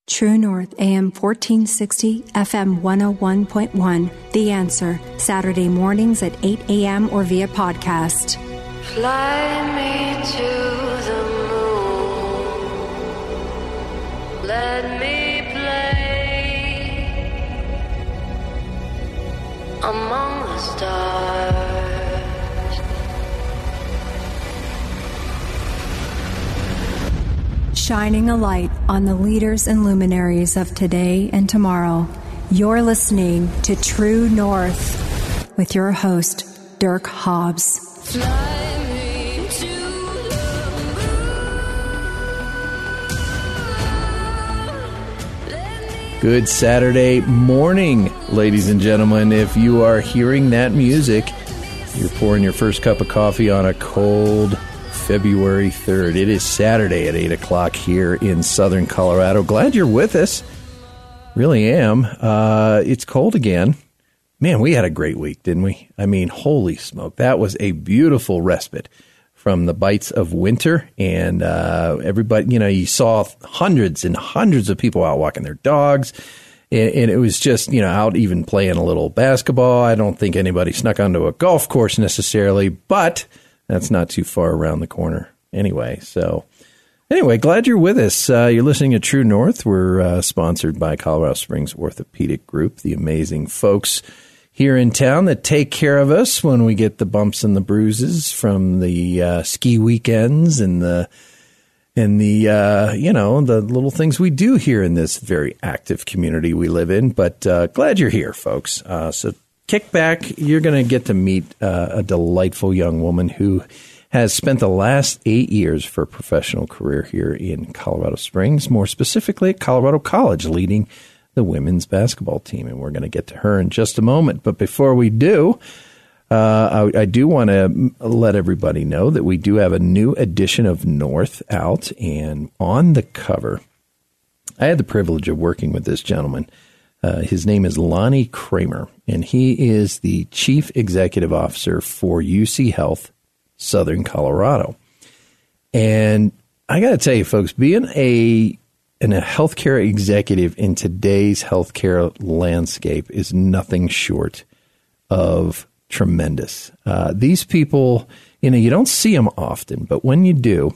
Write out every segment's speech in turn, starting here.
True North, AM 1460, FM 101.1. The Answer, Saturday mornings at 8 a.m. or via podcast. Fly me to the moon. Let me play among the stars. Shining a light on the leaders and luminaries of today and tomorrow. You're listening to True North with your host, Dirk Hobbs. Fly me to the moon. Good Saturday morning, ladies and gentlemen. If you are hearing that music, you're pouring your first cup of coffee on a cold February 3rd. It is Saturday at 8 o'clock here in southern Colorado. Glad you're with us. Really am. It's cold again. Man, we had a great week, didn't we? I mean, holy smoke. That was a beautiful respite from the bites of winter. And everybody, you saw hundreds and hundreds of people out walking their dogs. And it was just, out even playing a little basketball. I don't think anybody snuck onto a golf course necessarily, but that's not too far around the corner anyway. So anyway, glad you're with us. You're listening to True North. We're sponsored by Colorado Springs Orthopedic Group, the amazing folks here in town that take care of us when we get the bumps and the bruises from the ski weekends and the little things we do here in this very active community we live in. But glad you're here, folks. So kick back. You're going to get to meet a delightful young woman who has spent the last 8 years for a professional career here in Colorado Springs, more specifically at Colorado College, leading the women's basketball team. And we're going to get to her in just a moment. But before we do, I do want to let everybody know that we do have a new edition of North out. And on the cover, I had the privilege of working with this gentleman. His name is Lonnie Kramer, and he is the Chief Executive Officer for UC Health, Southern Colorado. And I got to tell you, folks, being a healthcare executive in today's healthcare landscape is nothing short of tremendous. These people, you don't see them often, but when you do,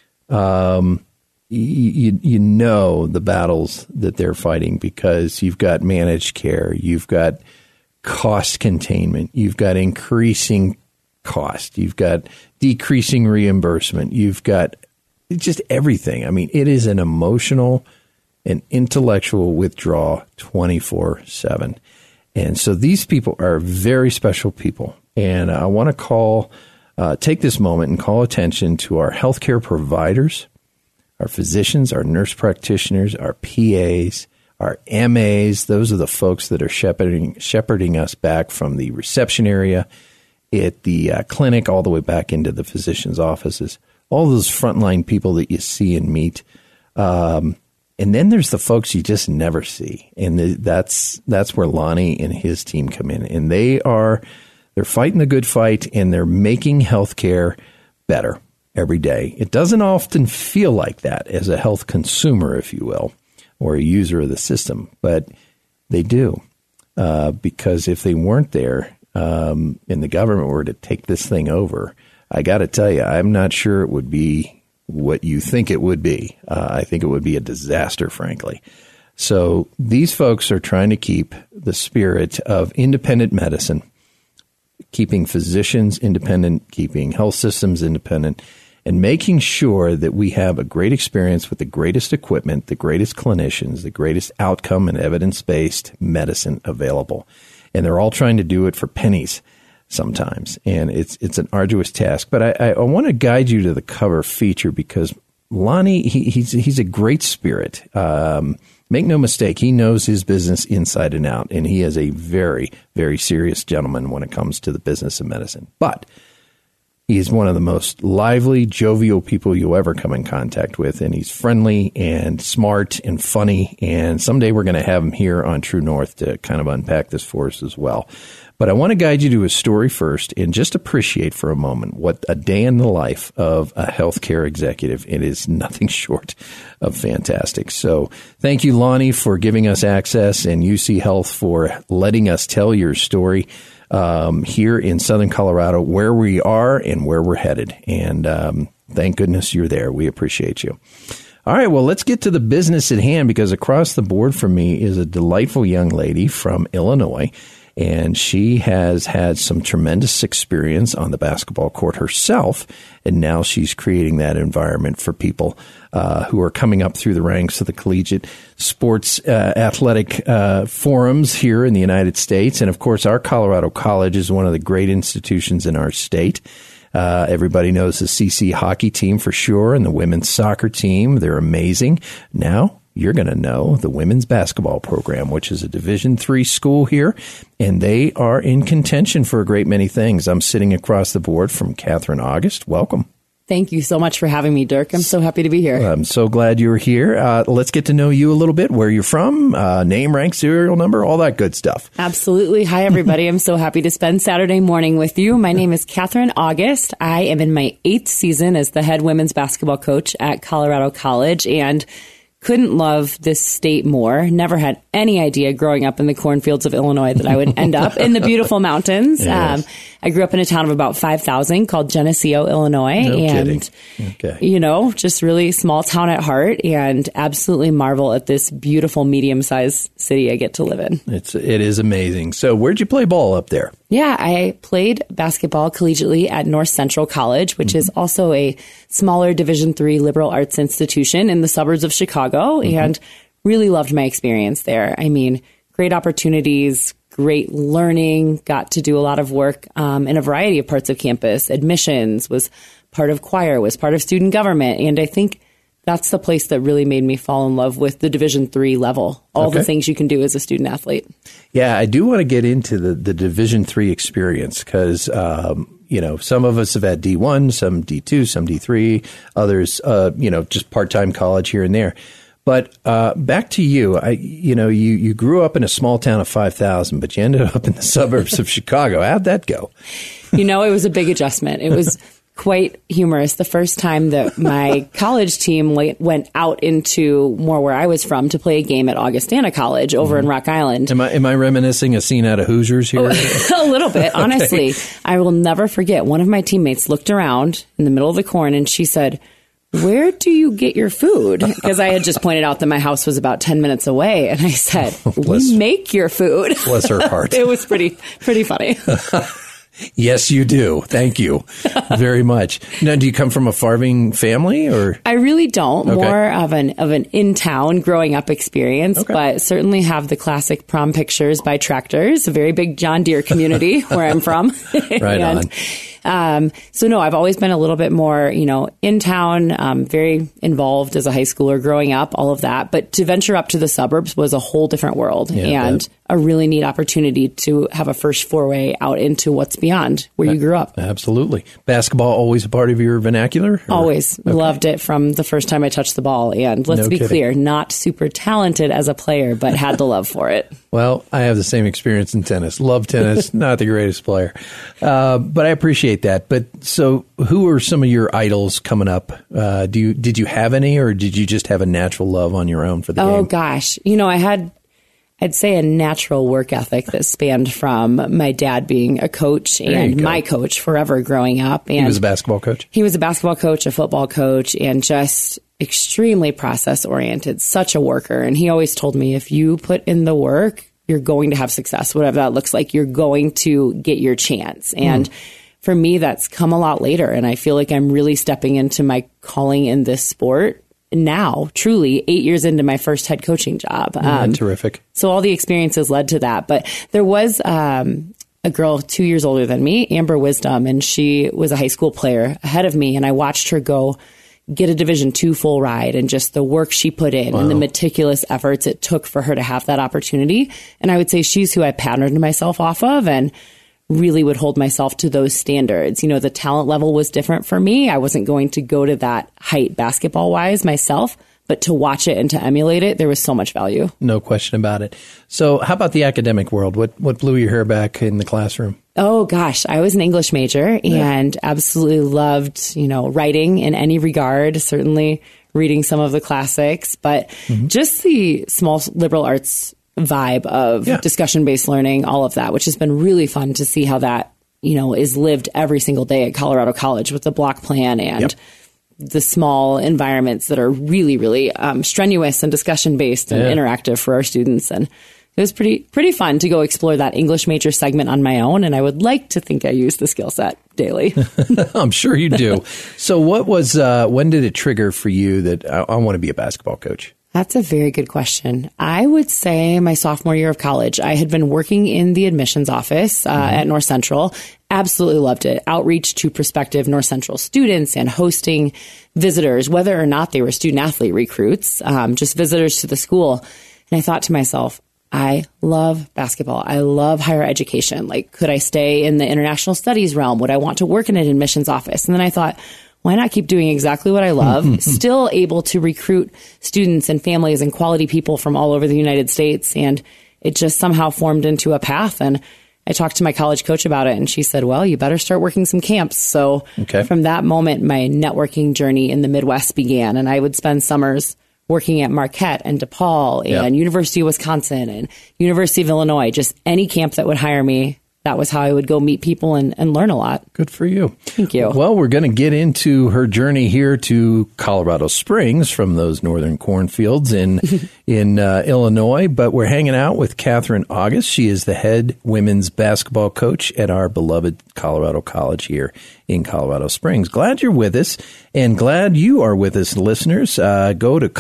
you know the battles that they're fighting, because you've got managed care, you've got cost containment, you've got increasing cost, you've got decreasing reimbursement, you've got just everything. I mean, it is an emotional and intellectual withdrawal 24/7. And so these people are very special people. And I want to take this moment and call attention to our healthcare providers, our physicians, our nurse practitioners, our PAs, our MAs. Those are the folks that are shepherding us back from the reception area at the clinic all the way back into the physician's offices. All those frontline people that you see and meet. And then there's the folks you just never see. And that's where Lonnie and his team come in. And they're fighting the good fight, and they're making healthcare better every day. It doesn't often feel like that as a health consumer, if you will, or a user of the system, but they do. Because if they weren't there, and the government were to take this thing over, I got to tell you, I'm not sure it would be what you think it would be. I think it would be a disaster, frankly. So these folks are trying to keep the spirit of independent medicine, keeping physicians independent, keeping health systems independent, and making sure that we have a great experience with the greatest equipment, the greatest clinicians, the greatest outcome and evidence-based medicine available. And they're all trying to do it for pennies sometimes. And it's an arduous task. But I want to guide you to the cover feature, because Lonnie, he's a great spirit. Make no mistake, he knows his business inside and out, and he is a very, very serious gentleman when it comes to the business of medicine. But He's one of the most lively, jovial people you'll ever come in contact with, and he's friendly and smart and funny, and someday we're going to have him here on True North to kind of unpack this for us as well. But I want to guide you to his story first and just appreciate for a moment what a day in the life of a healthcare executive. It is nothing short of fantastic. So thank you, Lonnie, for giving us access, and UC Health for letting us tell your story here in Southern Colorado, where we are and where we're headed. And thank goodness you're there. We appreciate you. All right, well, let's get to the business at hand, because across the board for me is a delightful young lady from Illinois. And she has had some tremendous experience on the basketball court herself. And now she's creating that environment for people who are coming up through the ranks of the collegiate sports athletic forums here in the United States. And, of course, our Colorado College is one of the great institutions in our state. Everybody knows the CC hockey team for sure, and the women's soccer team. They're amazing. Now you're going to know the women's basketball program, which is a Division III school here, and they are in contention for a great many things. I'm sitting across the board from Catherine August. Welcome. Thank you so much for having me, Dirk. I'm so happy to be here. I'm so glad you're here. Let's get to know you a little bit, where you're from, name, rank, serial number, all that good stuff. Absolutely. Hi, everybody. I'm so happy to spend Saturday morning with you. My name is Catherine August. I am in my 8th season as the head women's basketball coach at Colorado College, and couldn't love this state more. Never had any idea growing up in the cornfields of Illinois that I would end up in the beautiful mountains. Yes. I grew up in a town of about 5,000 called Geneseo, Illinois. No and, kidding. Okay. You know, just really small town at heart, and absolutely marvel at this beautiful medium-sized city I get to live in. It is amazing. So where'd you play ball up there? Yeah, I played basketball collegiately at North Central College, which is also a smaller Division III liberal arts institution in the suburbs of Chicago, and really loved my experience there. I mean, great opportunities, great learning, got to do a lot of work in a variety of parts of campus. Admissions, was part of choir, was part of student government, and I think that's the place that really made me fall in love with the Division III level, all the things you can do as a student athlete. Yeah, I do want to get into the Division III experience, because, you know, some of us have had D1, some D2, some D3, others, you know, just part-time college here and there. But back to you, you grew up in a small town of 5,000, but you ended up in the suburbs of Chicago. How'd that go? You know, it was a big adjustment. It was quite humorous. The first time that my college team went out into more where I was from to play a game at Augustana College over in Rock Island. Am I reminiscing a scene out of Hoosiers here? A little bit, honestly. Okay. I will never forget. One of my teammates looked around in the middle of the corn and she said, "Where do you get your food?" Because I had just pointed out that my house was about 10 minutes away. And I said, "We make your food." Bless her heart. It was pretty funny. Yes, you do. Thank you very much. Now, do you come from a farming family, or? I really don't. Okay. More of an in-town growing up experience, but certainly have the classic prom pictures by tractors, a very big John Deere community where I'm from. Right on. So no, I've always been a little bit more, in town, very involved as a high schooler growing up, all of that. But to venture up to the suburbs was a whole different world, and a really neat opportunity to have a first foray out into what's beyond where you grew up. Absolutely. Basketball always a part of your vernacular? Or? Always. Okay. Loved it from the first time I touched the ball. And let's be clear, not super talented as a player, but had the love for it. Well, I have the same experience in tennis. Love tennis, not the greatest player. But I appreciate that. But so who are some of your idols coming up? Did you have any, or did you just have a natural love on your own for the game? Oh, gosh. I'd say a natural work ethic that spanned from my dad being a coach and my coach forever growing up. And he was a basketball coach? He was a basketball coach, a football coach, and just extremely process-oriented, such a worker. And he always told me, if you put in the work, you're going to have success, whatever that looks like. You're going to get your chance. And for me, that's come a lot later. And I feel like I'm really stepping into my calling in this sport now, truly 8 years into my first head coaching job. Terrific. So all the experiences led to that. But there was a girl 2 years older than me, Amber Wisdom, and she was a high school player ahead of me. And I watched her go get a Division II full ride, and just the work she put in and the meticulous efforts it took for her to have that opportunity. And I would say she's who I patterned myself off of, and really would hold myself to those standards. You know, the talent level was different for me. I wasn't going to go to that height basketball wise myself, but to watch it and to emulate it, there was so much value. No question about it. So how about the academic world? What blew your hair back in the classroom? Oh, gosh. I was an English major and absolutely loved, you know, writing in any regard, certainly reading some of the classics, but just the small liberal arts vibe of discussion-based learning, all of that, which has been really fun to see how that, you know, is lived every single day at Colorado College with the block plan and the small environments that are really, really strenuous and discussion-based and interactive for our students. And it was pretty fun to go explore that English major segment on my own. And I would like to think I use the skill set daily. I'm sure you do. So what was, when did it trigger for you that I want to be a basketball coach? That's a very good question. I would say my sophomore year of college. I had been working in the admissions office at North Central. Absolutely loved it. Outreach to prospective North Central students and hosting visitors, whether or not they were student athlete recruits, just visitors to the school. And I thought to myself, I love basketball. I love higher education. Like, could I stay in the international studies realm? Would I want to work in an admissions office? And then I thought, why not keep doing exactly what I love, still able to recruit students and families and quality people from all over the United States? And it just somehow formed into a path. And I talked to my college coach about it, and she said, well, you better start working some camps. So from that moment, my networking journey in the Midwest began. And I would spend summers working at Marquette and DePaul and University of Wisconsin and University of Illinois, just any camp that would hire me. That was how I would go meet people and learn a lot. Good for you. Thank you. Well, we're going to get into her journey here to Colorado Springs from those northern cornfields in Illinois. But we're hanging out with Catherine August. She is the head women's basketball coach at our beloved Colorado College here in Colorado Springs. Glad you're with us, and glad you are with us, listeners. Go to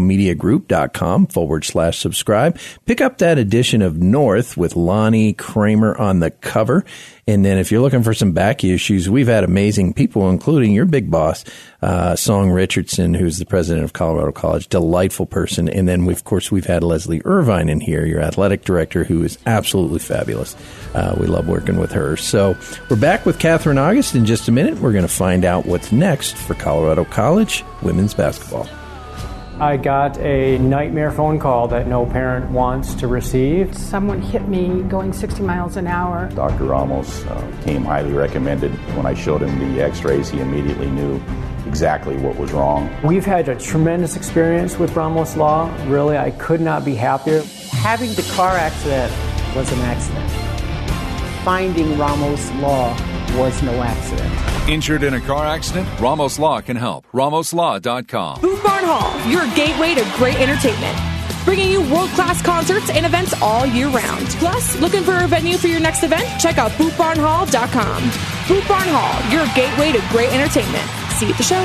coloradomediagroup.com/subscribe. Pick up that edition of North with Lonnie Kramer on the cover. And then if you're looking for some back issues, we've had amazing people, including your big boss, Song Richardson, who's the president of Colorado College, delightful person. And then, of course, we've had Leslie Irvine in here, your athletic director, who is absolutely fabulous. We love working with her. So we're back with Catherine August in just a minute. We're going to find out what's next for Colorado College women's basketball. I got a nightmare phone call that no parent wants to receive. Someone hit me going 60 miles an hour. Dr. Ramos came highly recommended. When I showed him the x-rays, he immediately knew exactly what was wrong. We've had a tremendous experience with Ramos Law. Really, I could not be happier. Having the car accident was an accident. Finding Ramos Law was no accident. Injured in a car accident? Ramos Law can help. RamosLaw.com. Boot Barn Hall, your gateway to great entertainment. Bringing you world-class concerts and events all year round. Plus, looking for a venue for your next event? Check out BootBarnHall.com. Boot Barn Hall, your gateway to great entertainment. See you at the show.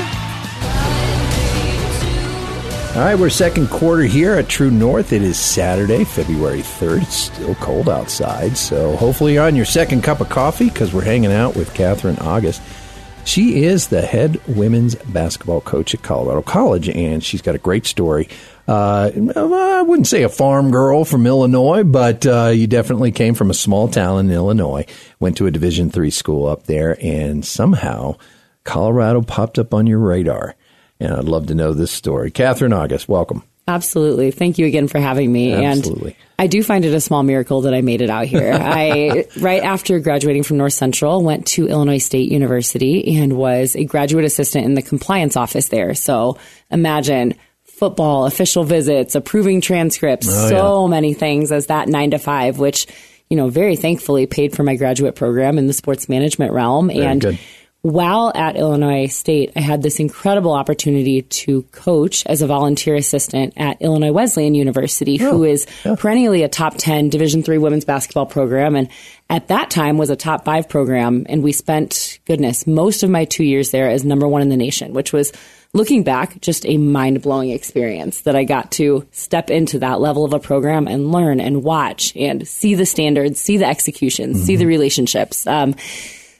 All right, we're second quarter here at True North. It is Saturday, February 3rd. It's still cold outside, so hopefully you're on your second cup of coffee because we're hanging out with Catherine August. She is the head women's basketball coach at Colorado College, and she's got a great story. I wouldn't say a farm girl from Illinois, but you definitely came from a small town in Illinois, went to a Division III school up there, and somehow Colorado popped up on your radar. And I'd love to know this story. Catherine August, welcome. Absolutely. Thank you again for having me. Absolutely. And I do find it a small miracle that I made it out here. I, right after graduating from North Central, went to Illinois State University and was a graduate assistant in the compliance office there. So imagine football, official visits, approving transcripts, many things as that 9 to 5, which, you know, very thankfully paid for my graduate program in the sports management realm. Very good. While at Illinois State, I had this incredible opportunity to coach as a volunteer assistant at Illinois Wesleyan University, who is perennially a top 10 Division III women's basketball program. And at that time was a top 5 program. And we spent, most of my 2 years there as number 1 in the nation, which was, looking back, just a mind-blowing experience that I got to step into that level of a program and learn and watch and see the standards, see the executions, see the relationships.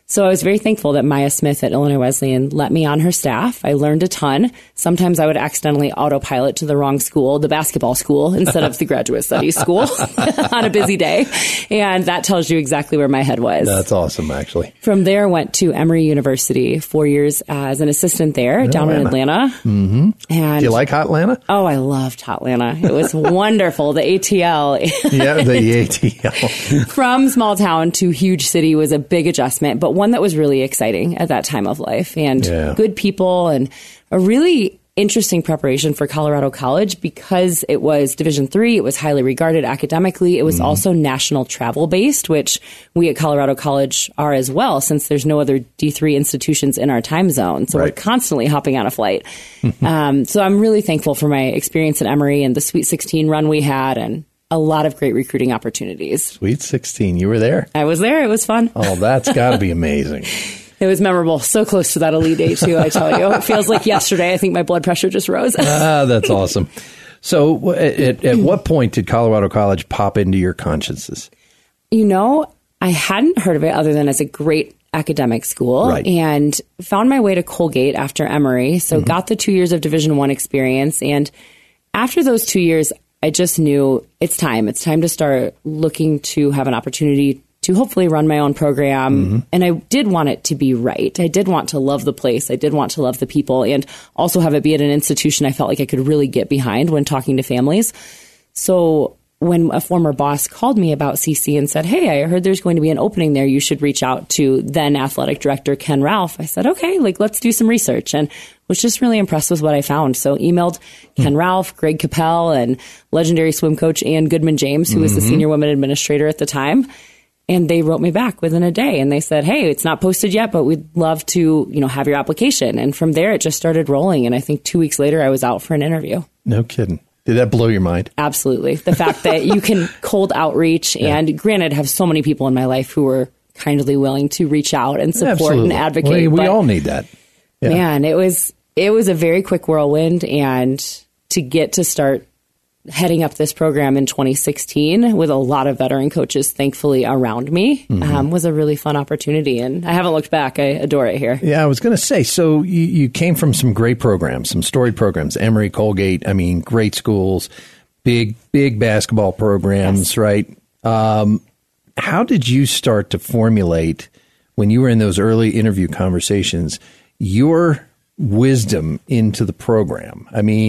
So I was very thankful that Maya Smith at Illinois Wesleyan let me on her staff. I learned a ton. Sometimes I would accidentally autopilot to the wrong school, the basketball school, instead of the graduate studies school on a busy day. And that tells you exactly where my head was. That's awesome, actually. From there, went to Emory University, 4 years as an assistant there down in Atlanta. Mm-hmm. And do you like Hotlanta? Oh, I loved Hotlanta. It was wonderful. The ATL. Yeah, the ATL. From small town to huge city was a big adjustment, but one that was really exciting at that time of life, and good people, and a really interesting preparation for Colorado College because it was Division III. It was highly regarded academically. It was also national travel based, which we at Colorado College are as well, since there's no other D3 institutions in our time zone. So we're constantly hopping on a flight. So I'm really thankful for my experience at Emory and the Sweet 16 run we had, and a lot of great recruiting opportunities. Sweet 16. You were there? I was there. It was fun. Oh, that's got to be amazing. It was memorable. So close to that Elite Eight, too, I tell you. It feels like yesterday. I think my blood pressure just rose. That's awesome. So at what point did Colorado College pop into your consciences? You know, I hadn't heard of it other than as a great academic school, and found my way to Colgate after Emory. So got the 2 years of Division I experience. And after those 2 years, I just knew it's time. It's time to start looking to have an opportunity to hopefully run my own program. And I did want it to be right. I did want to love the place. I did want to love the people, and also have it be at an institution I felt like I could really get behind when talking to families. So when a former boss called me about CC and said, "Hey, I heard there's going to be an opening there. You should reach out to then athletic director Ken Ralph." I said, "Okay, let's do some research," and was just really impressed with what I found. So emailed Ken Ralph, Greg Capel, and legendary swim coach Ann Goodman James, who was the senior women administrator at the time. And they wrote me back within a day, and they said, "Hey, it's not posted yet, but we'd love to, have your application." And from there, it just started rolling. And I think 2 weeks later, I was out for an interview. No kidding. Did that blow your mind? Absolutely. The fact that you can cold outreach, and granted, have so many people in my life who were kindly willing to reach out and support and advocate. We all need that. Yeah. Man, it was a very quick whirlwind, and to get to start heading up this program in 2016 with a lot of veteran coaches, thankfully, around me, was a really fun opportunity. And I haven't looked back. I adore it here. Yeah, I was going to say, so you came from some great programs, some storied programs, Emory, Colgate, great schools, big basketball programs, right? How did you start to formulate, when you were in those early interview conversations, your wisdom into the program?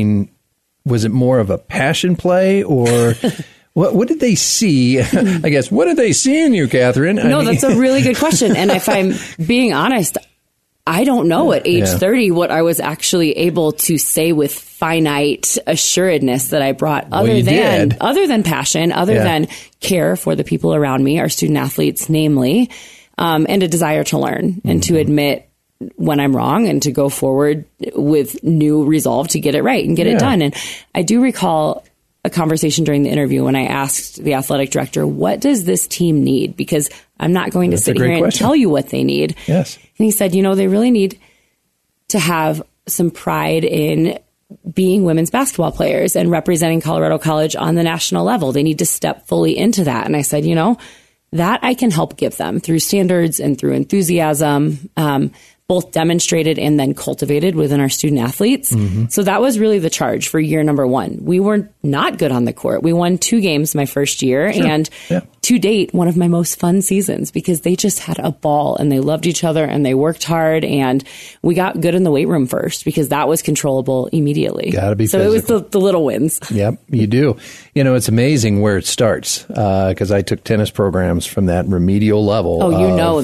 Was it more of a passion play, or what did they see? I guess, what did they see in you, Catherine? That's a really good question. And if I'm being honest, I don't know at age 30 what I was actually able to say with finite assuredness that I brought, other than passion, other than care for the people around me, our student athletes, namely, and a desire to learn and to admit when I'm wrong and to go forward with new resolve to get it right and get it done. And I do recall a conversation during the interview when I asked the athletic director, "What does this team need?" Because I'm not going to sit here and tell you what they need. Yes. And he said, they really need to have some pride in being women's basketball players and representing Colorado College on the national level. They need to step fully into that. And I said, that I can help give them through standards and through enthusiasm, both demonstrated and then cultivated within our student athletes. So that was really the charge for year number one. We were not good on the court. We won 2 games my first year, and to date, one of my most fun seasons, because they just had a ball and they loved each other and they worked hard, and we got good in the weight room first because that was controllable immediately. Gotta be so physical. It was the little wins. Yep, you do. It's amazing where it starts, because I took tennis programs from that remedial level. Oh,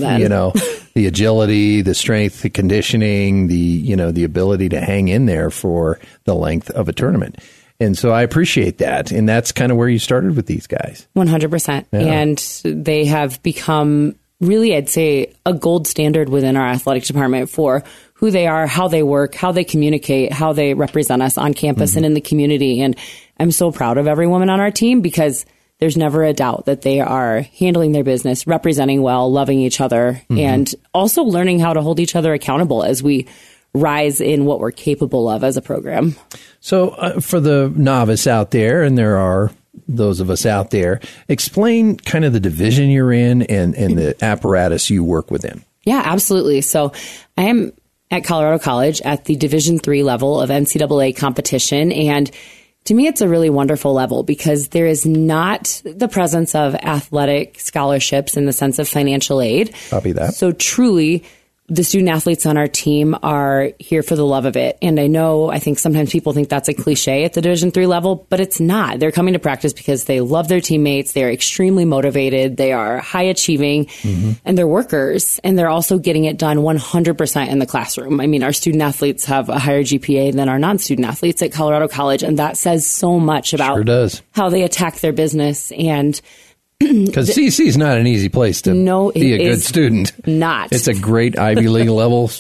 the agility, the strength, the conditioning, the ability to hang in there for the length of a tournament. And so I appreciate that. And that's kind of where you started with these guys. 100%. Yeah. And they have become really, I'd say, a gold standard within our athletic department for who they are, how they work, how they communicate, how they represent us on campus and in the community. And I'm so proud of every woman on our team, because there's never a doubt that they are handling their business, representing well, loving each other, and also learning how to hold each other accountable as we rise in what we're capable of as a program. So for the novice out there, and there are those of us out there, explain kind of the division you're in and the apparatus you work within. Yeah, absolutely. So I am at Colorado College at the Division III level of NCAA competition. And to me, it's a really wonderful level because there is not the presence of athletic scholarships in the sense of financial aid. Copy that. So truly, the student athletes on our team are here for the love of it. And I think sometimes people think that's a cliche at the Division III level, but it's not. They're coming to practice because they love their teammates. They're extremely motivated. They are high achieving and they're workers. And they're also getting it done 100% in the classroom. I mean, our student athletes have a higher GPA than our non-student athletes at Colorado College. And that says so much about how they attack their business. And because CC is not an easy place to be a good student. Not. It's a great Ivy League level,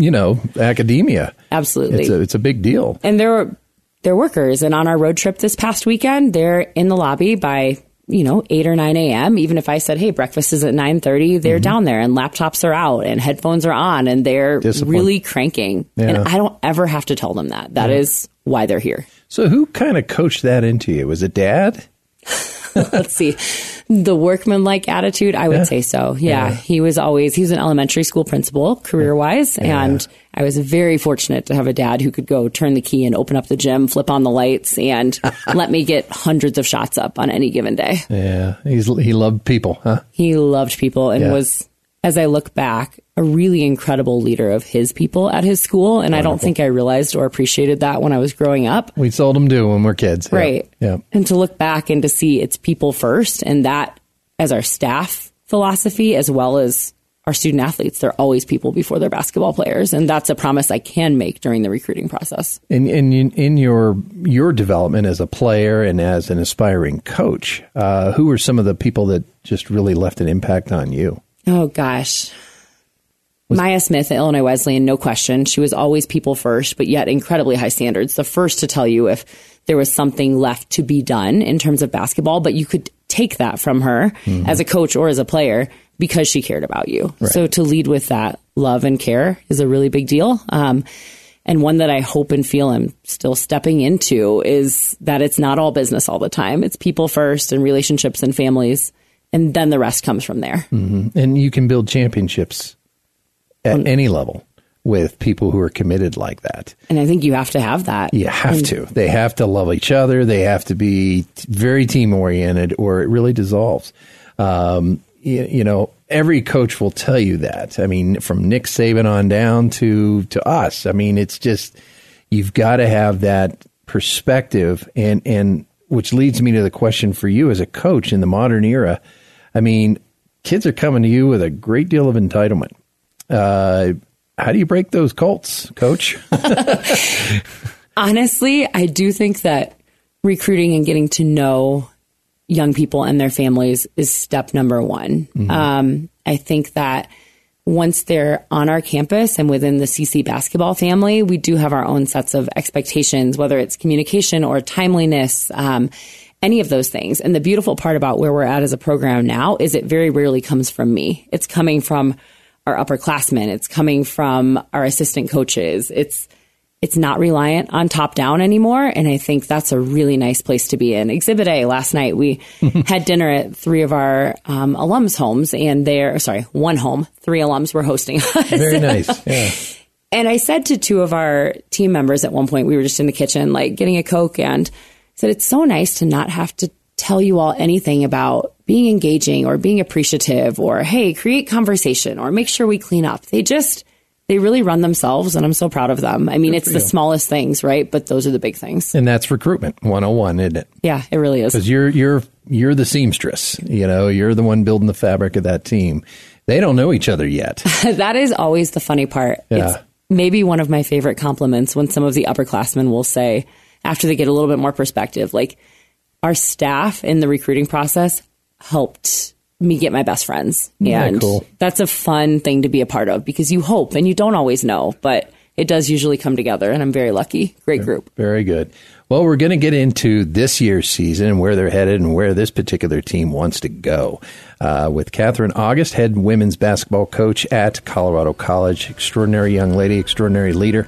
academia. Absolutely. It's a big deal. And they're workers. And on our road trip this past weekend, they're in the lobby by 8 or 9 a.m. Even if I said, hey, breakfast is at 9:30, they're down there and laptops are out and headphones are on and they're really cranking. Yeah. And I don't ever have to tell them that. That is why they're here. So who kind of coached that into you? Was it Dad? Let's see. The workmanlike attitude, I would say so. Yeah. He was an elementary school principal career-wise. And I was very fortunate to have a dad who could go turn the key and open up the gym, flip on the lights, and let me get hundreds of shots up on any given day. Yeah. He loved people, huh? He loved people and was, as I look back, a really incredible leader of his people at his school. And I don't think I realized or appreciated that when I was growing up. We seldom do when we're kids. Right. Yeah. And to look back and to see it's people first and that as our staff philosophy, as well as our student athletes, they're always people before they're basketball players. And that's a promise I can make during the recruiting process. And in your development as a player and as an aspiring coach, who were some of the people that just really left an impact on you? Oh, gosh. Maya Smith at Illinois Wesleyan, no question. She was always people first, but yet incredibly high standards. The first to tell you if there was something left to be done in terms of basketball, but you could take that from her as a coach or as a player because she cared about you. Right. So to lead with that love and care is a really big deal. And one that I hope and feel I'm still stepping into is that it's not all business all the time. It's people first and relationships and families. And then the rest comes from there. Mm-hmm. And you can build championships at any level with people who are committed like that. And I think you have to have that. You have to. They have to love each other. They have to be very team-oriented or it really dissolves. Every coach will tell you that. I mean, from Nick Saban on down to us. I mean, it's just, you've got to have that perspective and which leads me to the question for you as a coach in the modern era. I mean, kids are coming to you with a great deal of entitlement. How do you break those cults, Coach? Honestly, I do think that recruiting and getting to know young people and their families is step number one. Mm-hmm. I think that once they're on our campus and within the CC basketball family, we do have our own sets of expectations, whether it's communication or timeliness, any of those things. And the beautiful part about where we're at as a program now is it very rarely comes from me. It's coming from our upperclassmen. It's coming from our assistant coaches. It's not reliant on top down anymore. And I think that's a really nice place to be in. Exhibit A, last night we had dinner at 3 of our alums' homes and one home, 3 alums were hosting us. Very nice. Yeah. And I said to 2 of our team members at one point, we were just in the kitchen, like getting a Coke, and I said, it's so nice to not have to tell you all anything about being engaging or being appreciative or, hey, create conversation or make sure we clean up. They really run themselves, and I'm so proud of them. I mean, it's the smallest things, right? But those are the big things. And that's recruitment 101, isn't it? Yeah, it really is. Because you're the seamstress. You're the one building the fabric of that team. They don't know each other yet. That is always the funny part. Yeah. It's maybe one of my favorite compliments when some of the upperclassmen will say, after they get a little bit more perspective, like, our staff in the recruiting process helped me get my best friends. And cool. That's a fun thing to be a part of because you hope and you don't always know, but it does usually come together, and I'm very lucky. Great group. Very good. Well, we're going to get into this year's season and where they're headed and where this particular team wants to go with Catherine August, head women's basketball coach at Colorado College. Extraordinary young lady, extraordinary leader.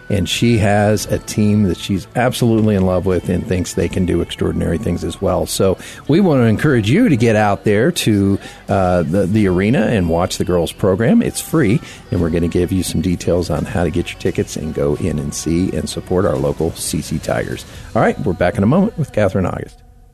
and she has a team that she's absolutely in love with and thinks they can do extraordinary things as well. So we want to encourage you to get out there to the arena and watch the girls program. It's free, and we're going to give you some details on how to get your tickets and go in and see and support our local CC Tigers. All right, we're back in a moment with Catherine August.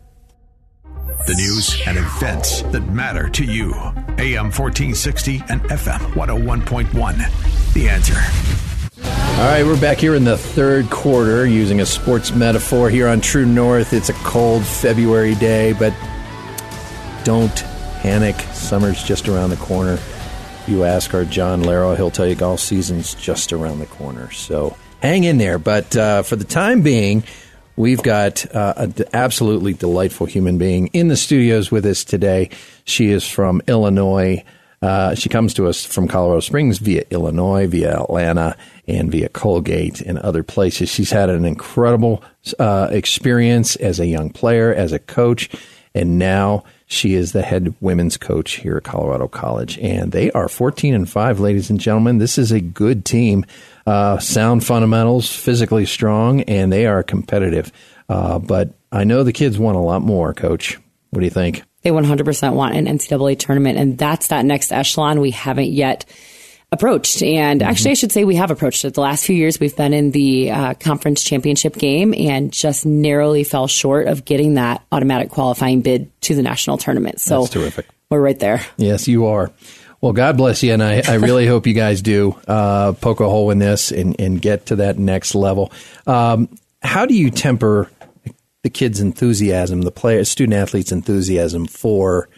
The news and events that matter to you. AM 1460 and FM 101.1. The Answer. All right, we're back here in the third quarter using a sports metaphor here on True North. It's a cold February day, but don't panic. Summer's just around the corner. If you ask our John Laro, he'll tell you golf season's just around the corner. So hang in there. But for the time being, we've got an absolutely delightful human being in the studios with us today. She is from Illinois. She comes to us from Colorado Springs via Illinois, via Atlanta, and via Colgate and other places. She's had an incredible experience as a young player, as a coach, and now she is the head women's coach here at Colorado College. And they are 14-5, ladies and gentlemen. This is a good team. Sound fundamentals, physically strong, and they are competitive. But I know the kids want a lot more, Coach. What do you think? They 100% want an NCAA tournament, and that's that next echelon we haven't yet approached. And actually, I should say we have approached it. The last few years, we've been in the conference championship game and just narrowly fell short of getting that automatic qualifying bid to the national tournament. So that's terrific. We're right there. Yes, you are. Well, God bless you, and I really hope you guys do poke a hole in this and get to that next level. How do you temper the kids' enthusiasm, the student athletes' enthusiasm for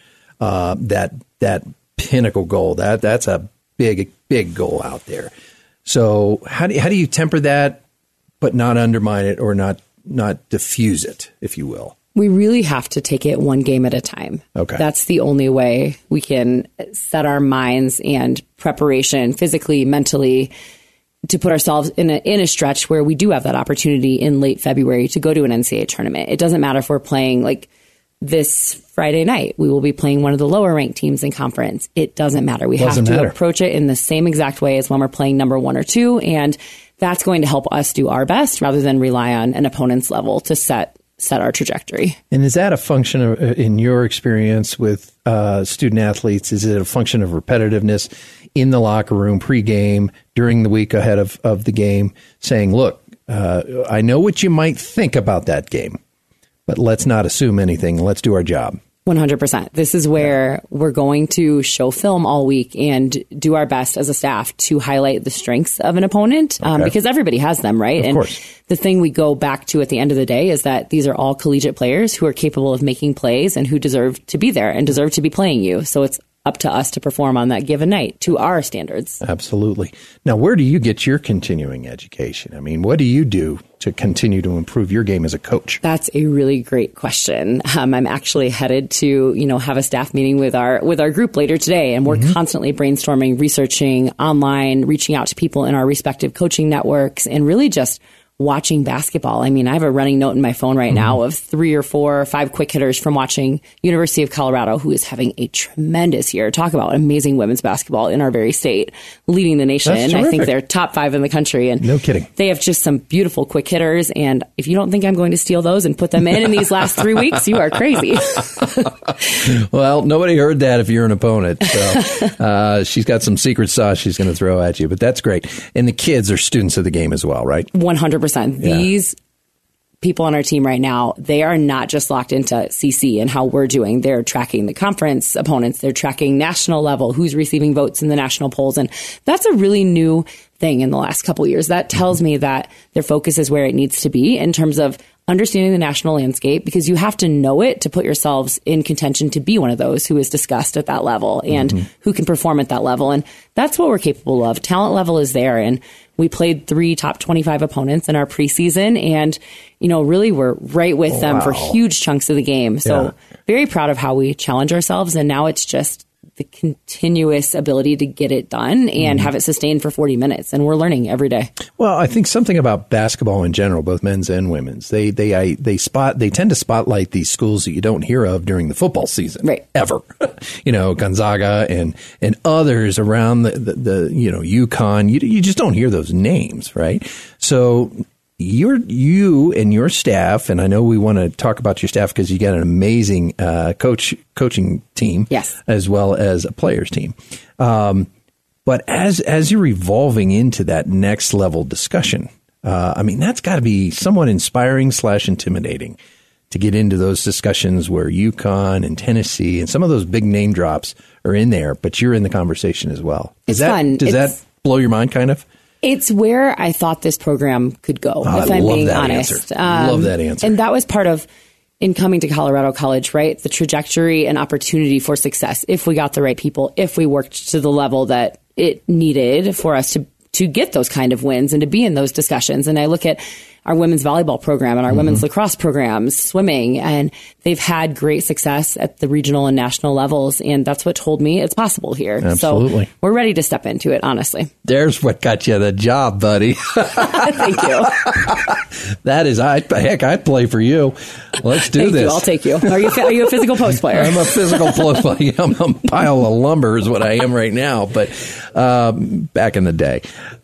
that pinnacle goal? That's a big goal out there. So how do you temper that, but not undermine it or not diffuse it, if you will? We really have to take it one game at a time. Okay. That's the only way we can set our minds and preparation physically, mentally, to put ourselves in a stretch where we do have that opportunity in late February to go to an NCAA tournament. It doesn't matter if we're playing like this Friday night. We will be playing one of the lower ranked teams in conference. It doesn't matter. We have to approach it in the same exact way as when we're playing number 1 or 2. And that's going to help us do our best rather than rely on an opponent's level to set our trajectory. And is that a function of, in your experience with student athletes, is it a function of repetitiveness in the locker room, pregame, during the week ahead of the game, saying, look, I know what you might think about that game, but let's not assume anything. Let's do our job. 100%. This is where we're going to show film all week and do our best as a staff to highlight the strengths of an opponent, because everybody has them, right? Of course. The thing we go back to at the end of the day is that these are all collegiate players who are capable of making plays and who deserve to be there and deserve to be playing you. So it's up to us to perform on that given night to our standards. Absolutely. Now, where do you get your continuing education? I mean, what do you do to continue to improve your game as a coach? That's a really great question. I'm actually headed to, have a staff meeting with our group later today, and we're constantly brainstorming, researching online, reaching out to people in our respective coaching networks, and really just watching basketball. I mean, I have a running note in my phone right now of 3 or 4 or 5 quick hitters from watching University of Colorado, who is having a tremendous year. Talk about amazing women's basketball in our very state, leading the nation. I think they're top 5 in the country. And no kidding. They have just some beautiful quick hitters. And if you don't think I'm going to steal those and put them in these last 3 weeks, you are crazy. Well, nobody heard that if you're an opponent. So she's got some secret sauce she's going to throw at you, but that's great. And the kids are students of the game as well, right? 100%. These people on our team right now, they are not just locked into CC and how we're doing. They're tracking the conference opponents. They're tracking national level, who's receiving votes in the national polls. And that's a really new thing in the last couple of years. That tells me that their focus is where it needs to be in terms of understanding the national landscape, because you have to know it to put yourselves in contention to be one of those who is discussed at that level and who can perform at that level. And that's what we're capable of. Talent level is there. And we played 3 top 25 opponents in our preseason, and, really we're right with them for huge chunks of the game. So very proud of how we challenge ourselves. And now it's just the continuous ability to get it done and have it sustained for 40 minutes. And we're learning every day. Well, I think something about basketball in general, both men's and women's, they tend to spotlight these schools that you don't hear of during the football season, right? Ever, Gonzaga and others around the UConn. You just don't hear those names, right? So you and your staff, and I know we want to talk about your staff because you got an amazing coaching team, yes, as well as a players team. But as you're evolving into that next level discussion, that's got to be somewhat inspiring / intimidating to get into those discussions where UConn and Tennessee and some of those big name drops are in there, but you're in the conversation as well. It's fun. Does that blow your mind, kind of? It's where I thought this program could go, if I'm being honest. Love that answer. And that was part of, in coming to Colorado College, right? The trajectory and opportunity for success if we got the right people, if we worked to the level that it needed for us to get those kind of wins and to be in those discussions. And I look at our women's volleyball program and our women's lacrosse programs, swimming, and they've had great success at the regional and national levels. And that's what told me it's possible here. Absolutely. So we're ready to step into it, honestly. There's what got you the job, buddy. Thank you. That is, I'd play for you. Let's do this. I'll take you. Are you a physical post player? I'm a physical post player. I'm a pile of lumber is what I am right now, but back in the day.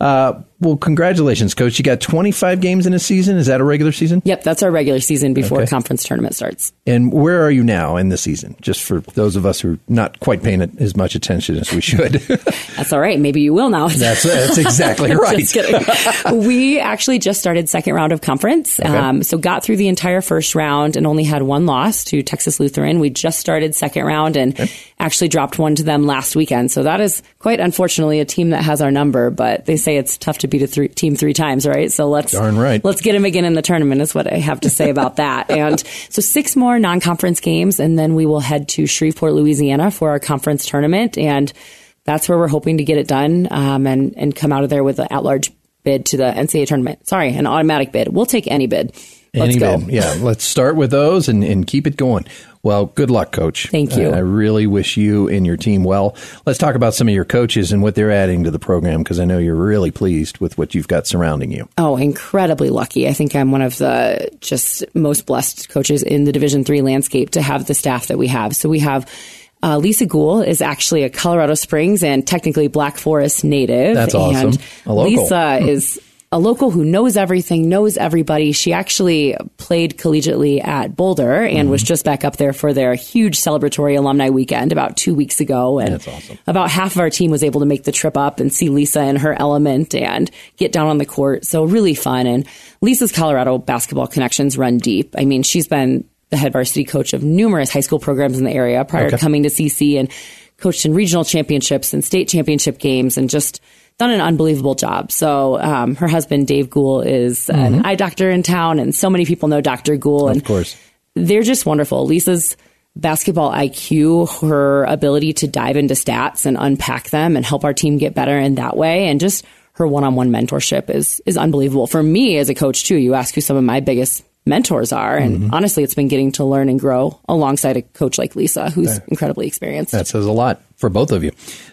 Well, congratulations, Coach. You got 25 games in a season. Is that a regular season? Yep, that's our regular season before a conference tournament starts. And where are you now in the season? Just for those of us who are not quite paying it as much attention as we should. That's all right. Maybe you will now. That's exactly right. Just kidding. We actually just started second round of conference. Okay. So got through the entire first round and only had one loss to Texas Lutheran. We just started second round and actually dropped one to them last weekend. So that is quite unfortunately a team that has our number, but they say it's tough to beat a team 3 times, right? So let's get them again in the tournament is what I have to say about that. And so 6 more non-conference games, and then we will head to Shreveport, Louisiana for our conference tournament. And that's where we're hoping to get it done and come out of there with an at-large bid to the NCAA tournament. Sorry, an automatic bid. We'll take any bid. Let's go. Yeah, let's start with those and keep it going. Well, good luck, Coach. Thank you. I really wish you and your team well. Let's talk about some of your coaches and what they're adding to the program, because I know you're really pleased with what you've got surrounding you. Oh, incredibly lucky. I think I'm one of the just most blessed coaches in the Division III landscape to have the staff that we have. So we have Lisa Gould is actually a Colorado Springs and technically Black Forest native. That's awesome. And a local. Lisa is a local who knows everything, knows everybody. She actually played collegiately at Boulder and was just back up there for their huge celebratory alumni weekend about 2 weeks ago. And that's awesome. About half of our team was able to make the trip up and see Lisa in her element and get down on the court. So really fun. And Lisa's Colorado basketball connections run deep. I mean, she's been the head varsity coach of numerous high school programs in the area prior to coming to CC, and coached in regional championships and state championship games and just done an unbelievable job. So her husband, Dave Gould, is an eye doctor in town, and so many people know Dr. Gould. Of and course. They're just wonderful. Lisa's basketball IQ, her ability to dive into stats and unpack them and help our team get better in that way, and just her one-on-one mentorship is unbelievable. For me as a coach, too, you ask who some of my biggest mentors are. And honestly, it's been getting to learn and grow alongside a coach like Lisa, who's incredibly experienced. That says a lot for both of you.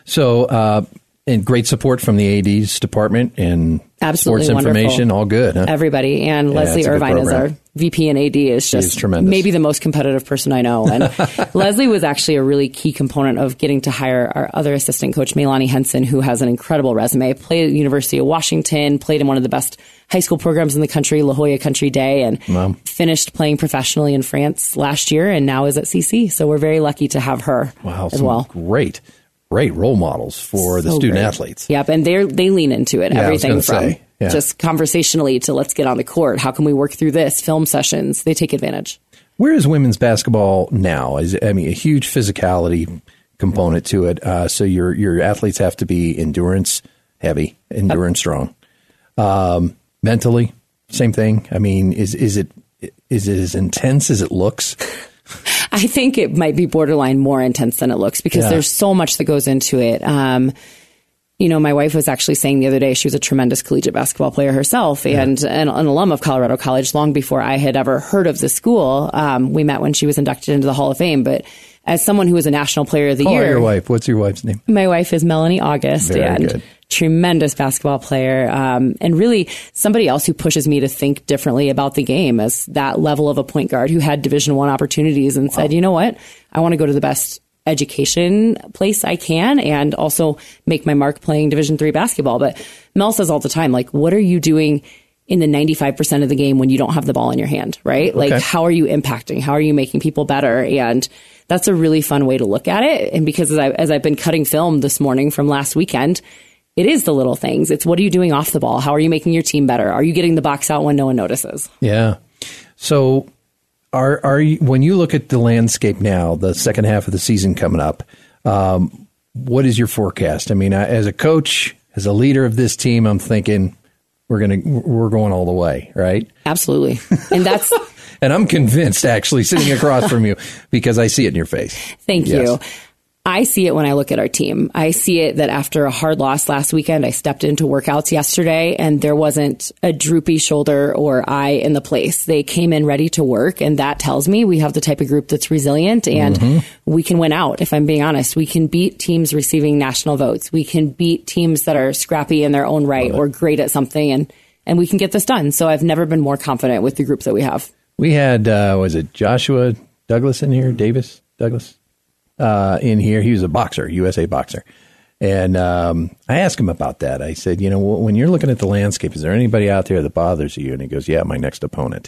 So, and great support from the AD's department and absolutely sports information, wonderful. all good, huh? Everybody. And Leslie Irvine is our VP and AD is just maybe the most competitive person I know. And Leslie was actually a really key component of getting to hire our other assistant coach, Melanie Henson, who has an incredible resume, played at the University of Washington, played in one of the best high school programs in the country, La Jolla Country Day, and finished playing professionally in France last year and now is at CC. So we're very lucky to have her as well. Great role models for the student athletes. Yep, and they lean into it. Everything from just conversationally to let's get on the court. How can we work through this? Film sessions. They take advantage. Where is women's basketball now? A huge physicality component to it. So your athletes have to be endurance heavy, endurance strong. Mentally, same thing. I mean, is it as intense as it looks? I think it might be borderline more intense than it looks because there's so much that goes into it. My wife was actually saying the other day, she was a tremendous collegiate basketball player herself and an alum of Colorado College long before I had ever heard of the school. We met when she was inducted into the Hall of Fame, but as someone who was a National Player of the Year. Your wife. What's your wife's name? My wife is Melanie August. Very good. Tremendous basketball player, and really somebody else who pushes me to think differently about the game as that level of a point guard who had Division I opportunities and said, you know what, I want to go to the best education place I can and also make my mark playing Division III basketball. But Mel says all the time, like, what are you doing in the 95% of the game when you don't have the ball in your hand, right? Like, how are you impacting? How are you making people better? And that's a really fun way to look at it. And because as I've been cutting film this morning from last weekend, it is the little things. It's what are you doing off the ball? How are you making your team better? Are you getting the box out when no one notices? Yeah. So are you, when you look at the landscape now, the second half of the season coming up, what is your forecast? I mean, as a coach, as a leader of this team, I'm thinking we're going all the way, right? Absolutely. And that's and I'm convinced, actually, sitting across from you, because I see it in your face. Thank you. I see it when I look at our team. I see it that after a hard loss last weekend, I stepped into workouts yesterday and there wasn't a droopy shoulder or eye in the place. They came in ready to work, and that tells me we have the type of group that's resilient and we can win out. If I'm being honest, we can beat teams receiving national votes. We can beat teams that are scrappy in their own right or great at something, and we can get this done. So I've never been more confident with the group that we have. We had, was it Joshua Douglas in here? Davis Douglas? In here. He was a boxer, USA boxer. And I asked him about that. I said, when you're looking at the landscape, is there anybody out there that bothers you? And he goes, yeah, my next opponent.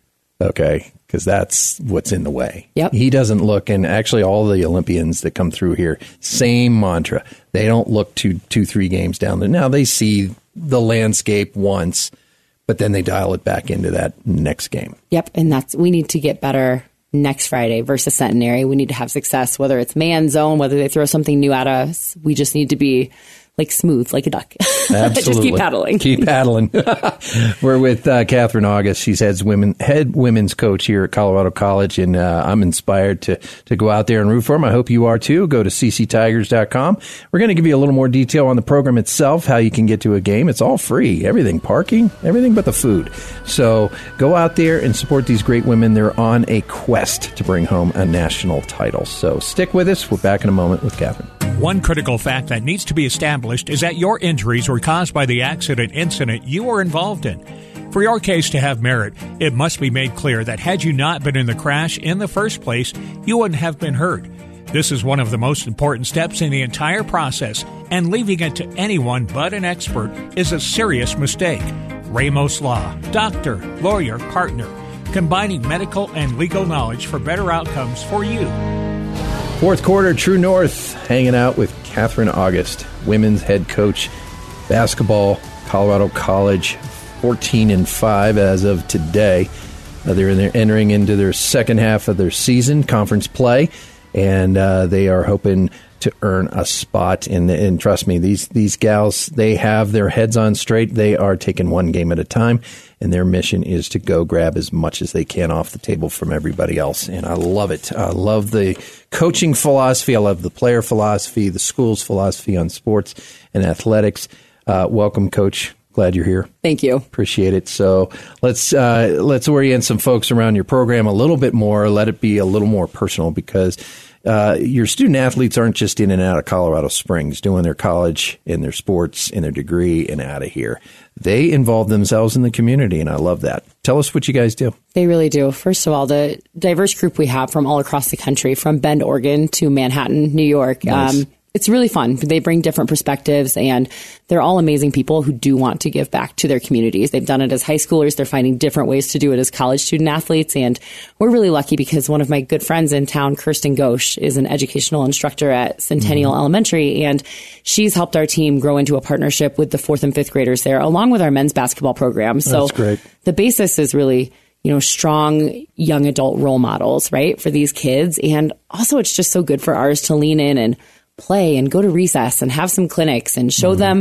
Okay, because that's what's in the way. Yep. He doesn't look, and actually all the Olympians that come through here, same mantra. They don't look 2-3 games down there. Now they see the landscape once, but then they dial it back into that next game. Yep, and we need to get better next Friday versus Centenary. We need to have success, whether it's man zone, whether they throw something new at us. We just need to be like smooth, like a duck. Absolutely. Just keep paddling. Keep paddling. We're with Catherine August. She's head women's coach here at Colorado College, and I'm inspired to go out there and root for them. I hope you are too. Go to cctigers.com. We're going to give you a little more detail on the program itself, how you can get to a game. It's all free. Everything, parking, everything but the food. So go out there and support these great women. They're on a quest to bring home a national title. So stick with us. We're back in a moment with Catherine. One critical fact that needs to be established is that your injuries were caused by the incident you were involved in. For your case to have merit, it must be made clear that had you not been in the crash in the first place, you wouldn't have been hurt. This is one of the most important steps in the entire process, and leaving it to anyone but an expert is a serious mistake. Ramos Law, doctor, lawyer, partner, combining medical and legal knowledge for better outcomes for you. Fourth quarter, True North, hanging out with Catherine August, women's head coach, basketball, Colorado College, 14-5 as of today. They're entering into their second half of their season, conference play, and they are hoping to earn a spot. And trust me, these gals, they have their heads on straight. They are taking one game at a time, and their mission is to go grab as much as they can off the table from everybody else. And I love it. I love the coaching philosophy. I love the player philosophy, the school's philosophy on sports and athletics. Welcome, Coach. Glad you're here. Thank you. Appreciate it. So let's orient some folks around your program a little bit more. Let it be a little more personal, because your student athletes aren't just in and out of Colorado Springs doing their college and their sports and their degree and out of here. They involve themselves in the community, and I love that. Tell us what you guys do. They really do. First of all, the diverse group we have from all across the country, from Bend, Oregon to Manhattan, New York. Nice. It's really fun. They bring different perspectives, and they're all amazing people who do want to give back to their communities. They've done it as high schoolers. They're finding different ways to do it as college student athletes. And we're really lucky because one of my good friends in town, Kirsten Ghosh, is an educational instructor at Centennial Elementary, and she's helped our team grow into a partnership with the 4th and 5th graders there, along with our men's basketball program. So that's great. The basis is really, strong young adult role models, right, for these kids. And also it's just so good for ours to lean in and play and go to recess and have some clinics and show them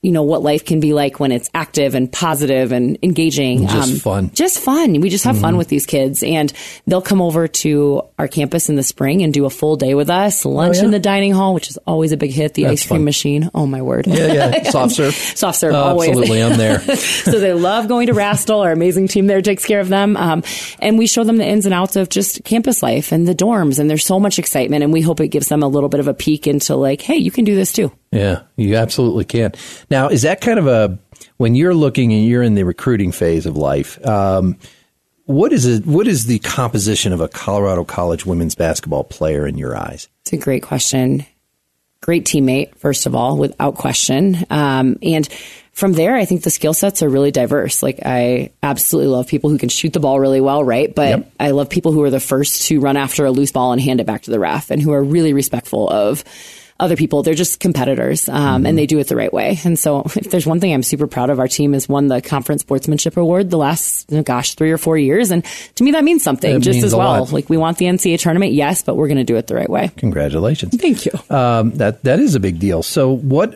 what life can be like when it's active and positive and engaging. Just fun. Just fun. We just have fun with these kids. And they'll come over to our campus in the spring and do a full day with us. Lunch in the dining hall, which is always a big hit. The ice cream machine. Oh, my word. Yeah. Soft serve. Soft serve, always. Absolutely, I'm there. So they love going to Rastel. Our amazing team there takes care of them. And we show them the ins and outs of just campus life and the dorms. And there's so much excitement. And we hope it gives them a little bit of a peek into like, hey, you can do this too. Yeah, you absolutely can. Now, is that kind of when you're looking and you're in the recruiting phase of life, what is the composition of a Colorado College women's basketball player in your eyes? It's a great question. Great teammate, first of all, without question. And from there, I think the skill sets are really diverse. Like, I absolutely love people who can shoot the ball really well, right? But I love people who are the first to run after a loose ball and hand it back to the ref, and who are really respectful of other people. They're just competitors, and they do it the right way. And so if there's one thing I'm super proud of, our team has won the Conference Sportsmanship Award the last, 3 or 4 years. And to me, that means something just as well. Like, we want the NCAA tournament, yes, but we're going to do it the right way. Congratulations. Thank you. That is a big deal. So what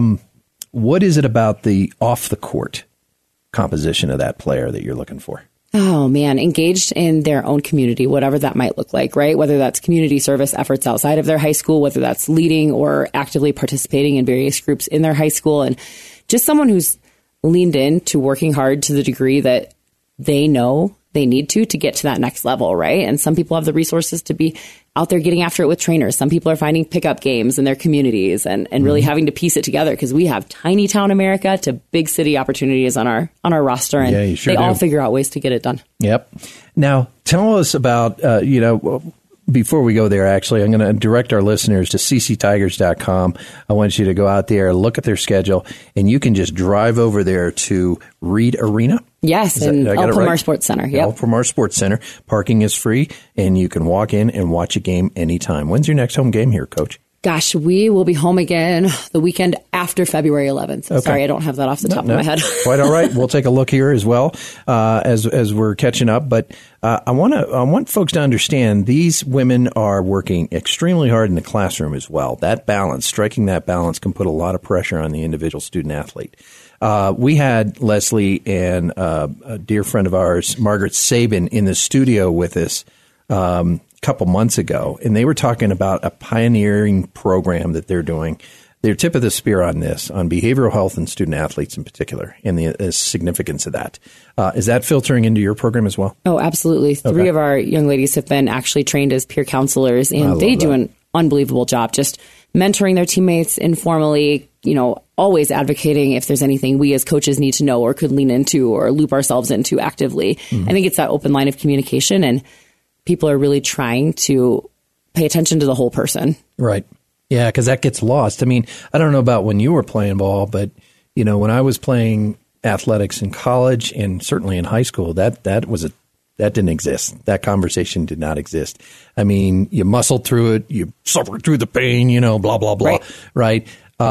is it about the off the court composition of that player that you're looking for? Oh, man, engaged in their own community, whatever that might look like, right? Whether that's community service efforts outside of their high school, whether that's leading or actively participating in various groups in their high school, and just someone who's leaned in to working hard to the degree that they know they need to get to that next level, right? And some people have the resources to be out there getting after it with trainers. Some people are finding pickup games in their communities and really having to piece it together, because we have tiny town America to big city opportunities on our roster, and they all figure out ways to get it done. Yep. Now, tell us about, before we go there, actually, I'm going to direct our listeners to cctigers.com. I want you to go out there, look at their schedule, and you can just drive over there to Reed Arena. Yes, in El Pomar Sports Center. Yep. El Pomar Sports Center. Parking is free, and you can walk in and watch a game anytime. When's your next home game here, Coach? Gosh, we will be home again the weekend after February 11th. Okay. Sorry, I don't have that off the top of my head. Quite all right. We'll take a look here as well as we're catching up. But I want folks to understand these women are working extremely hard in the classroom as well. That balance, striking that balance, can put a lot of pressure on the individual student athlete. We had Leslie and a dear friend of ours, Margaret Sabin, in the studio with us couple months ago, and they were talking about a pioneering program that they're doing. They're tip of the spear on this, on behavioral health and student athletes in particular, and the significance of that. Is that filtering into your program as well? Oh, absolutely. 3 of our young ladies have been actually trained as peer counselors, and they do an unbelievable job just mentoring their teammates informally, always advocating if there's anything we as coaches need to know or could lean into or loop ourselves into actively. I think it's that open line of communication, and people are really trying to pay attention to the whole person. Right. Yeah, because that gets lost. I mean, I don't know about when you were playing ball, but, when I was playing athletics in college and certainly in high school, that didn't exist. That conversation did not exist. I mean, you muscled through it, you suffered through the pain, blah, blah, blah, right?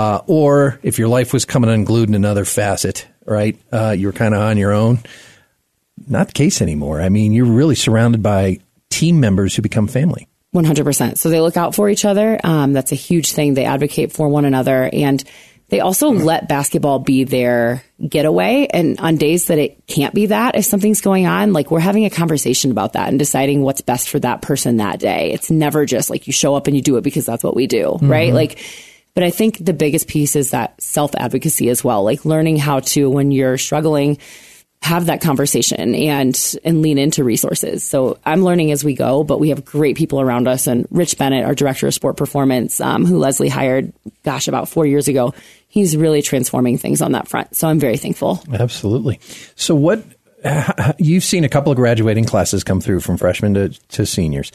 Or if your life was coming unglued in another facet, right, you were kind of on your own. Not the case anymore. I mean, you're really surrounded by team members who become family. 100%. So they look out for each other. That's a huge thing. They advocate for one another, and they also let basketball be their getaway. And on days that it can't be that, if something's going on, like, we're having a conversation about that and deciding what's best for that person that day. It's never just like you show up and you do it because that's what we do, right? But I think the biggest piece is that self-advocacy as well, like learning how to, when you're struggling, have that conversation and lean into resources. So I'm learning as we go, but we have great people around us. And Rich Bennett, our director of sport performance, who Leslie hired, about 4 years ago, he's really transforming things on that front. So I'm very thankful. Absolutely. So you've seen a couple of graduating classes come through from freshmen to seniors.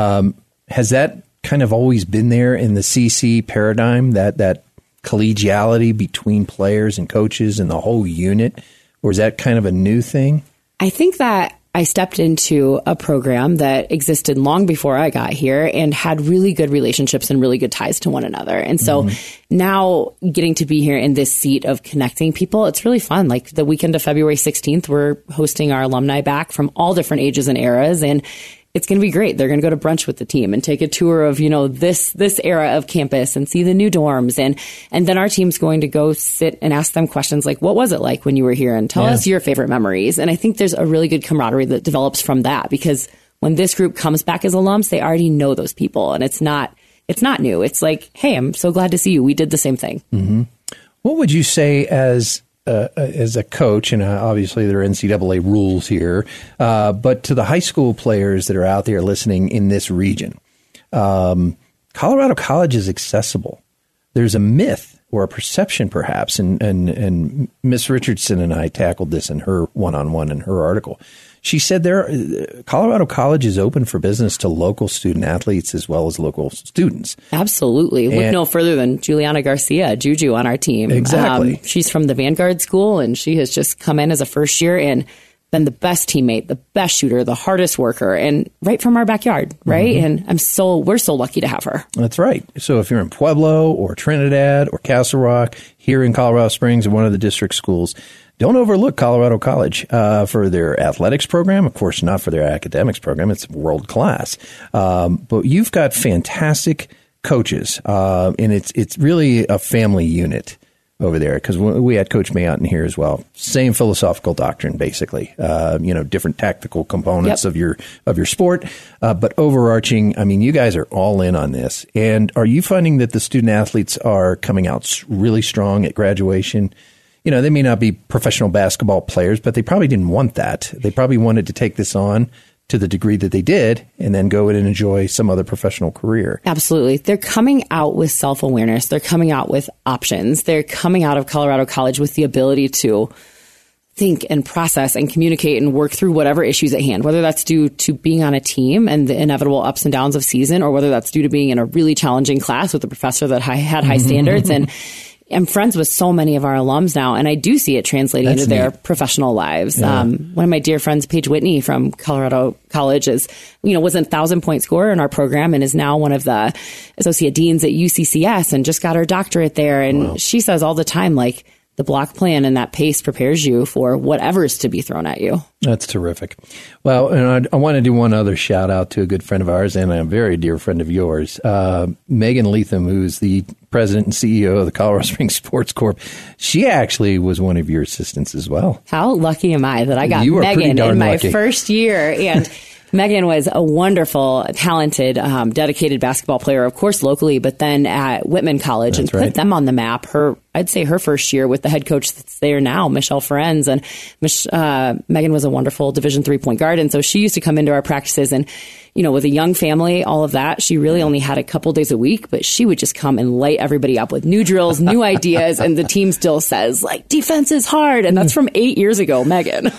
Has that kind of always been there in the CC paradigm, that collegiality between players and coaches and the whole unit? Or is that kind of a new thing? I think that I stepped into a program that existed long before I got here and had really good relationships and really good ties to one another. And so now getting to be here in this seat of connecting people, it's really fun. Like the weekend of February 16th, we're hosting our alumni back from all different ages and eras. And it's going to be great. They're going to go to brunch with the team and take a tour of, this era of campus and see the new dorms. And then our team's going to go sit and ask them questions like, what was it like when you were here? And tell us your favorite memories. And I think there's a really good camaraderie that develops from that, because when this group comes back as alums, they already know those people, and it's not new. It's like, hey, I'm so glad to see you. We did the same thing. Mm-hmm. What would you say as a coach, and obviously there are NCAA rules here, but to the high school players that are out there listening in this region, Colorado College is accessible. There's a myth or a perception, perhaps, and Miss Richardson and I tackled this in her one-on-one in her article. She said Colorado College is open for business to local student athletes as well as local students. Absolutely. Look no further than Juliana Garcia, Juju, on our team. Exactly. She's from the Vanguard School, and she has just come in as a first year and been the best teammate, the best shooter, the hardest worker, and right from our backyard, right? Mm-hmm. And we're so lucky to have her. That's right. So if you're in Pueblo or Trinidad or Castle Rock, here in Colorado Springs or one of the district schools, don't overlook Colorado College for their athletics program. Of course, not for their academics program. It's world class. But you've got fantastic coaches, and it's really a family unit over there, because we had Coach Mayotte in here as well. Same philosophical doctrine, basically. Different tactical components of your sport, but overarching. I mean, you guys are all in on this. And are you finding that the student athletes are coming out really strong at graduation? They may not be professional basketball players, but they probably didn't want that. They probably wanted to take this on to the degree that they did and then go in and enjoy some other professional career. Absolutely. They're coming out with self-awareness. They're coming out with options. They're coming out of Colorado College with the ability to think and process and communicate and work through whatever issues at hand, whether that's due to being on a team and the inevitable ups and downs of season, or whether that's due to being in a really challenging class with a professor that had high standards. And I'm friends with so many of our alums now, and I do see it translating into their professional lives. Yeah. One of my dear friends, Paige Whitney from Colorado College, was a 1,000-point scorer in our program and is now one of the associate deans at UCCS and just got her doctorate there. And she says all the time, like, the block plan and that pace prepares you for whatever's to be thrown at you. That's terrific. Well, and I want to do one other shout out to a good friend of ours and a very dear friend of yours, Megan Leatham, who's the president and CEO of the Colorado Springs Sports Corp. She actually was one of your assistants as well. How lucky am I that I got Megan in my first year? And Megan was a wonderful, talented, dedicated basketball player, of course, locally, but then at Whitman College. That's and put them on the map. I'd say her first year with the head coach that's there now, Michelle Ferenz. And Megan was a wonderful Division III point guard. And so she used to come into our practices and, with a young family, all of that, she really only had a couple days a week, but she would just come and light everybody up with new drills, new ideas. And the team still says, defense is hard. And that's from 8 years ago, Megan.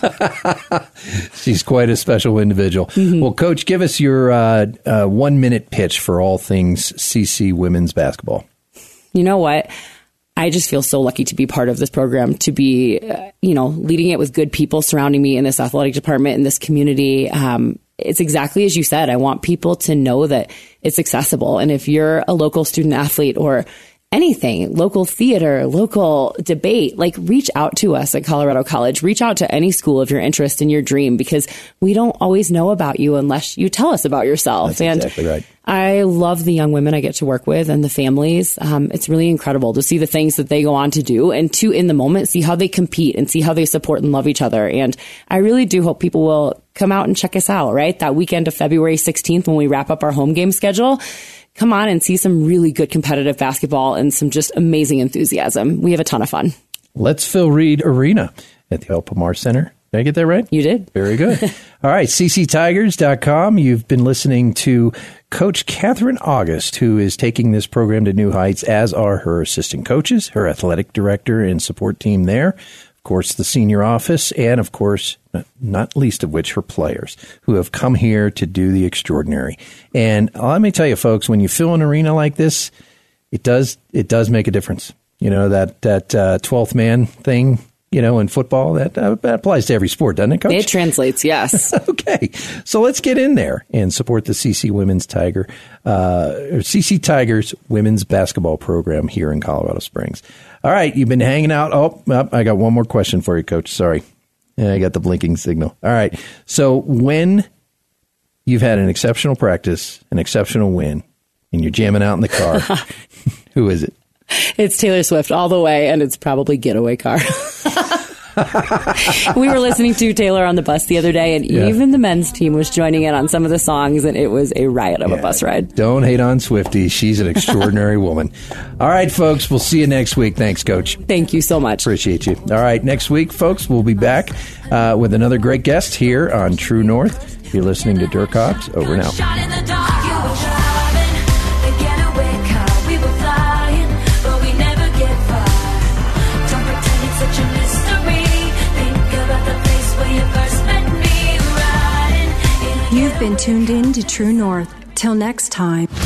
She's quite a special individual. Mm-hmm. Well, Coach, give us your 1-minute pitch for all things CC women's basketball. You know what? I just feel so lucky to be part of this program, to be, leading it with good people surrounding me in this athletic department, in this community. It's exactly as you said. I want people to know that it's accessible. And if you're a local student athlete or anything, local theater, local debate, reach out to us at Colorado College. Reach out to any school of your interest and your dream, because we don't always know about you unless you tell us about yourself. That's exactly right. I love the young women I get to work with and the families. It's really incredible to see the things that they go on to do and to, in the moment, see how they compete and see how they support and love each other. And I really do hope people will come out and check us out, right? That weekend of February 16th, when we wrap up our home game schedule, come on and see some really good competitive basketball and some just amazing enthusiasm. We have a ton of fun. Let's Phil Reed Arena at the Alpamar Center. Did I get that right? You did. Very good. All right, cctigers.com. You've been listening to Coach Catherine August, who is taking this program to new heights, as are her assistant coaches, her athletic director and support team there, of course, the senior office, and, of course, not least of which, her players, who have come here to do the extraordinary. And let me tell you, folks, when you fill an arena like this, it does make a difference. That 12th man thing, in football, that applies to every sport, doesn't it, Coach? It translates, yes. Okay. So let's get in there and support the CC CC Tigers women's basketball program here in Colorado Springs. All right. You've been hanging out. Oh, I got one more question for you, Coach. Sorry. I got the blinking signal. All right. So when you've had an exceptional practice, an exceptional win, and you're jamming out in the car. Who is it? It's Taylor Swift all the way, and it's probably Getaway Car. We were listening to Taylor on the bus the other day, and even the men's team was joining in on some of the songs, and it was a riot of a bus ride. Don't hate on Swiftie. She's an extraordinary woman. All right, folks, we'll see you next week. Thanks, Coach. Thank you so much. Appreciate you. All right, next week, folks, we'll be back with another great guest here on True North. You're listening to Dirk Hobbs. Over and out. You've been tuned in to True North. Till next time.